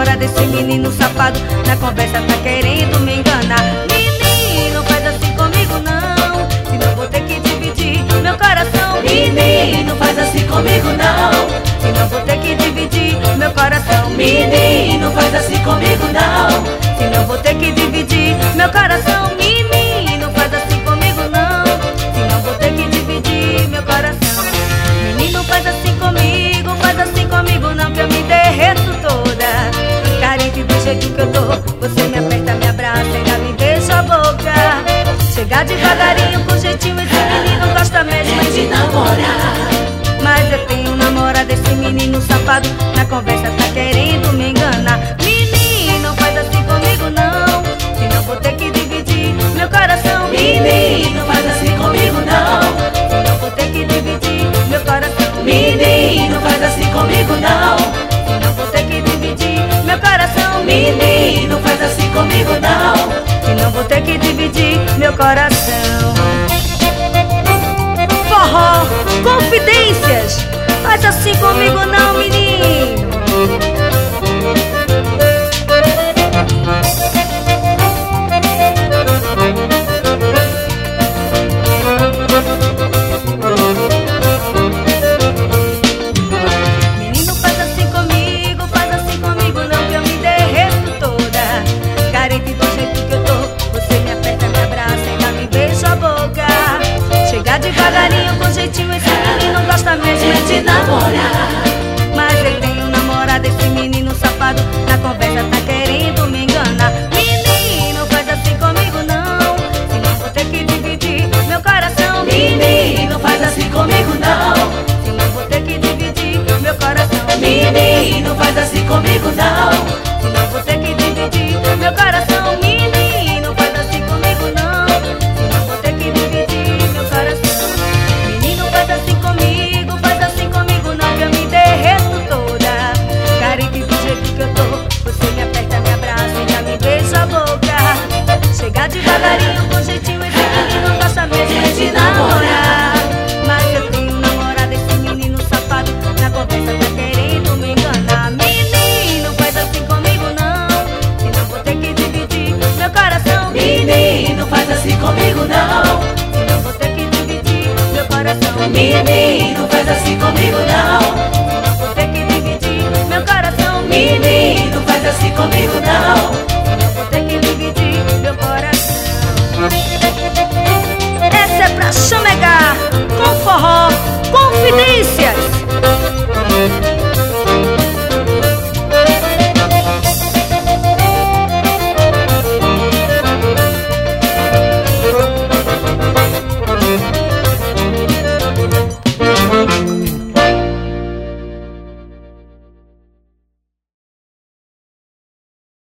namora desse menino safado. Na conversa tá querendo me enganar. Menino, faz assim comigo não, senão vou ter que dividir meu coração. Menino, faz assim comigo não, senão vou ter que dividir meu coração. menino, faz assim comigo não, senão vou ter que dividir meu coração. Menino, faz assim comigo não, senão vou ter que dividir meu coração. Menino, faz assim comigo não, que eu me derreto toda. Carente do jeito que eu tô, você me aperta, me abraça, ainda me beija a boca. Chega devagarinho com jeitinho, esse menino gosta mesmo é de namorar. Mas eu tenho namorado desse menino safado. Na conversa tá querendo me enganar. Menino, faz assim comigo não, senão vou ter que dividir meu coração. Menino, faz assim comigo não, senão vou ter que dividir meu coração. menino, faz assim comigo não, senão vou ter que dividir meu coração. menino, faz assim comigo não, senão vou ter que dividir meu coração. Forró, confidências, faz assim comigo não, menino. Menino, faz assim comigo não, que eu me derreto toda. Carente do jeito que eu tô, você me aperta, me abraça, ainda me beija a boca. Chega devagarinho com jeitinho, esse menino gosta mesmo é de namorar.